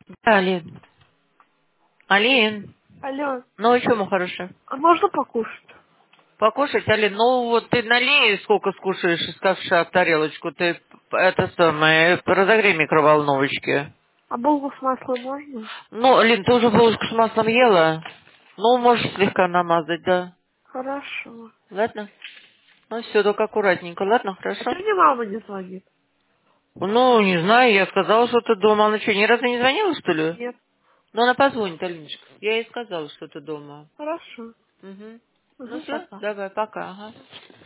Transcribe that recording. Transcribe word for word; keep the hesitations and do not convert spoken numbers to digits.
Алин. Алин. Алло, Ну, что, мой хороший? а можно покушать? Покушать, Алин? Ну, вот ты налей, сколько скушаешь из ковша в тарелочку. Ты, это самое, разогрей микроволновочки. А булку с маслом можно? Ну, Алин, ты уже булочку с маслом ела? Ну, можешь слегка намазать, да. Хорошо. Ладно? Ну, все, только аккуратненько. Ладно, А хорошо? что мне мама не звонит? Ну, не знаю, я сказала, что ты дома. Она что, ни разу не звонила, что ли? Нет. Ну, она позвонит, Алиночка. Я ей сказала, что ты дома. Хорошо. Угу. Ну Угу, все, пока. давай, пока. Ага.